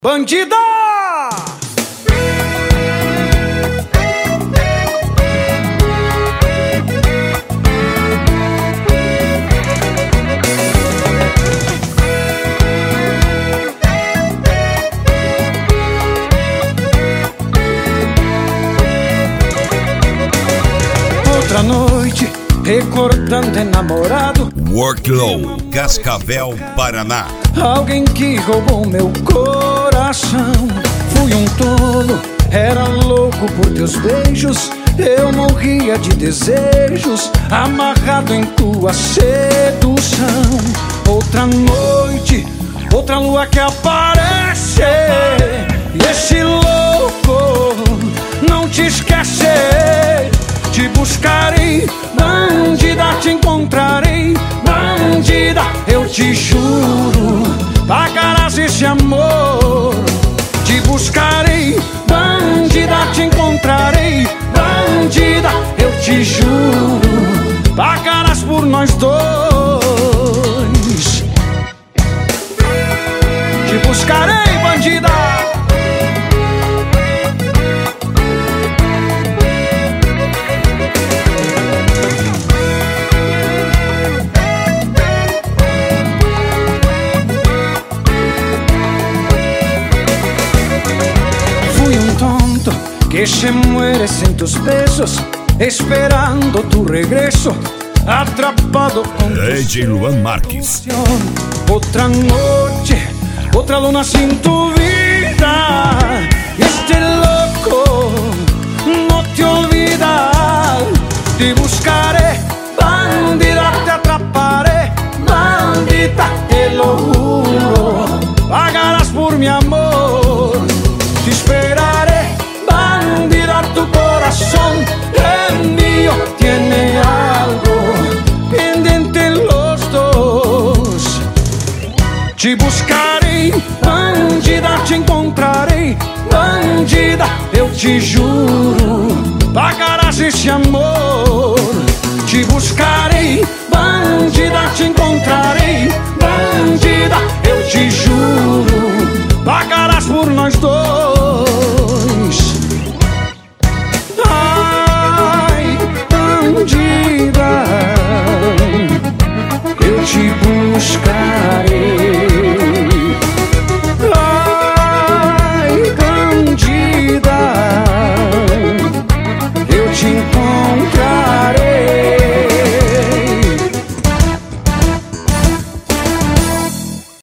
Bandida! Outra noite, recordando enamorado. Worklow, Cascavel, Paraná. Alguém que roubou meu coração. Fui um tolo, era louco por teus beijos. Eu morria de desejos, amarrado em tua sedução. Outra noite, outra lua que aparece. E esse louco não te esquece. Te buscarei, bandida, te encontrarei. Bandida, eu te juro, pagarás esse amor. Te buscarei, bandida, te encontrarei. Bandida, eu te juro, pagarás por nós dois. Te buscarei, bandida. Que se muere sin tus besos, esperando tu regreso, atrapado con DJ Luan Marques. Otra noche, otra luna sin tu vida. Este loco no te olvida. Te buscaré, bandida, te atraparé. Bandita, te lo juro, pagarás por mi amor. Te esperaré, bandida, tu corazón es mío. Tiene algo pendiente los dos. Te buscarei, bandida, te encontrarei. Bandida, eu te juro, pagarás esse amor. Te buscarei, bandida, te encontrarei. Bandida, eu te juro, pagarás por nós dois.